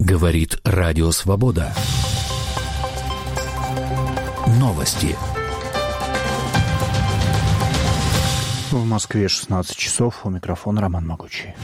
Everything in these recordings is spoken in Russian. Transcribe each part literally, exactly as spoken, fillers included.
Говорит Радио Свобода. Новости. В Москве шестнадцать часов. У микрофона Роман Могучий.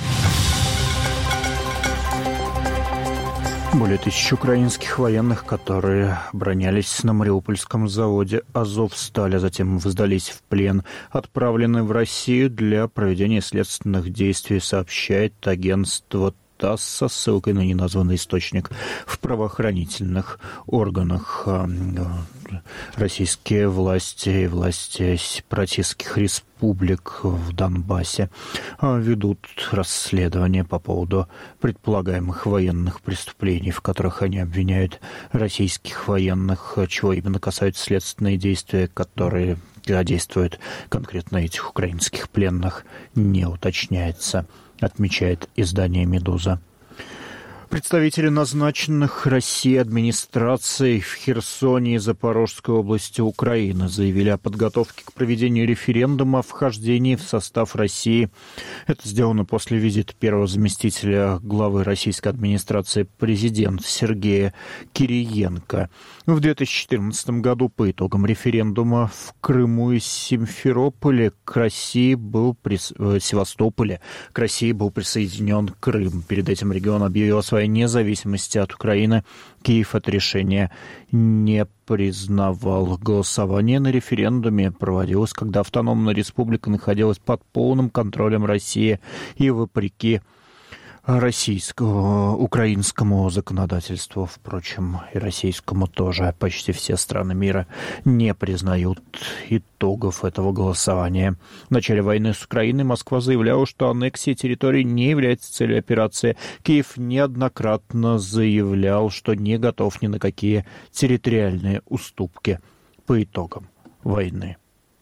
Более тысячи украинских военных, которые оборонялись на Мариупольском заводе «Азовсталь», а затем сдались в плен, отправлены в Россию для проведения следственных действий, сообщает агентство ТАСС со ссылкой на неназванный источник в правоохранительных органах. Российские власти и власти сепаратистских республик в Донбассе ведут расследование по поводу предполагаемых военных преступлений, в которых они обвиняют российских военных, чего именно касаются следственные действия, которые действуют конкретно этих украинских пленных, не уточняется, отмечает издание «Медуза». Представители назначенных Россией администраций в Херсоне и Запорожской области Украины заявили о подготовке к проведению референдума о вхождении в состав России. Это сделано после визита первого заместителя главы российской администрации президента Сергея Кириенко. В две тысячи четырнадцатом году по итогам референдума в Крыму и Симферополе к России был прис... Севастополе к России был присоединен Крым. Перед этим регион объявил о своей независимости от Украины. Киев это решение не признавал. Голосование на референдуме проводилось, когда автономная республика находилась под полным контролем России и вопреки российскому, украинскому законодательству, впрочем, и российскому тоже. Почти все страны мира не признают итогов этого голосования. В начале войны с Украиной Москва заявляла, что аннексия территории не является целью операции. Киев неоднократно заявлял, что не готов ни на какие территориальные уступки по итогам войны.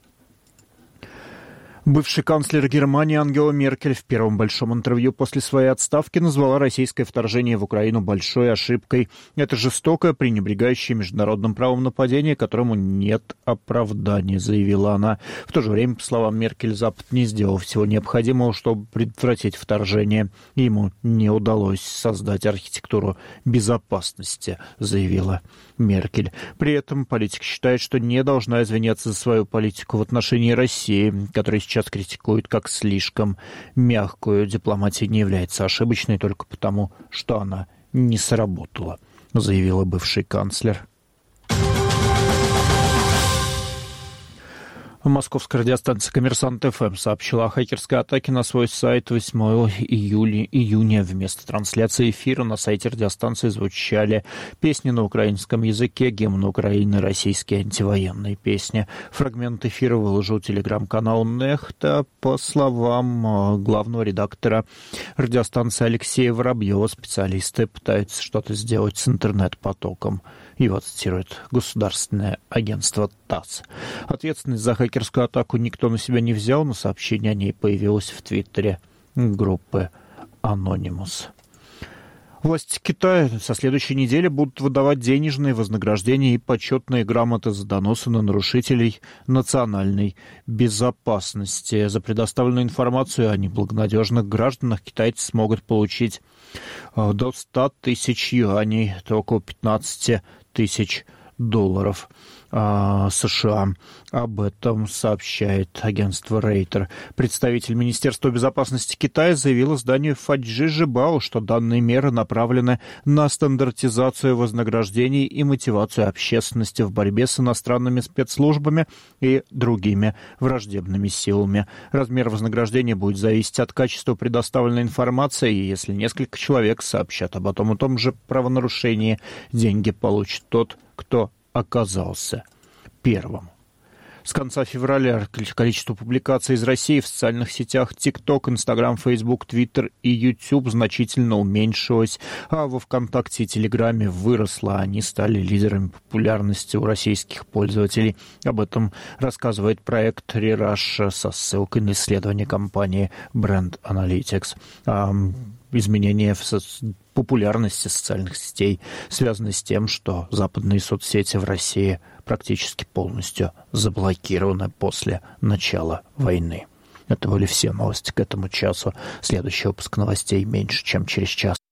Бывший канцлер Германии Ангела Меркель в первом большом интервью после своей отставки назвала российское вторжение в Украину большой ошибкой. Это жестокое, пренебрегающее международным правом нападение, которому нет оправдания, заявила она. В то же время, по словам Меркель, Запад не сделал всего необходимого, чтобы предотвратить вторжение. Ему не удалось создать архитектуру безопасности, заявила Меркель. При этом политик считает, что не должна извиняться за свою политику в отношении России, которая сейчас критикует как слишком мягкую. Дипломатия не является ошибочной только потому, что она не сработала, заявила бывший канцлер. Московская радиостанция «Коммерсант ФМ» сообщила о хакерской атаке на свой сайт восьмого июня. Вместо трансляции эфира на сайте радиостанции звучали песни на украинском языке, гимн Украины, российские антивоенные песни. Фрагмент эфира выложил телеграм-канал «Нехта». По словам главного редактора радиостанции Алексея Воробьева, специалисты пытаются что-то сделать с интернет-потоком. Его цитирует государственное агентство ТАСС. Ответственность за хакерскую атаку никто на себя не взял, но сообщение о ней появилось в твиттере группы Anonymous. Власти Китая со следующей недели будут выдавать денежные вознаграждения и почетные грамоты за доносы на нарушителей национальной безопасности. За предоставленную информацию о неблагонадежных гражданах китайцы смогут получить до ста тысяч юаней, это около пятнадцать тысяч долларов США. Об этом сообщает агентство Рейтер. Представитель Министерства безопасности Китая заявил изданию Фаджи Жибао, что данные меры направлены на стандартизацию вознаграждений и мотивацию общественности в борьбе с иностранными спецслужбами и другими враждебными силами. Размер вознаграждения будет зависеть от качества предоставленной информации, и если несколько человек сообщат об одном и том же правонарушении, деньги получит тот, кто оказался первым. С конца февраля количество публикаций из России в социальных сетях TikTok, Instagram, Facebook, Twitter и YouTube значительно уменьшилось, а во ВКонтакте и Телеграме выросло. Они стали лидерами популярности у российских пользователей. Об этом рассказывает проект Rerush со ссылкой на исследование компании Brand Analytics. Изменения в популярности социальных сетей связаны с тем, что западные соцсети в России практически полностью заблокированы после начала войны. Это были все новости к этому часу. Следующий выпуск новостей меньше, чем через час.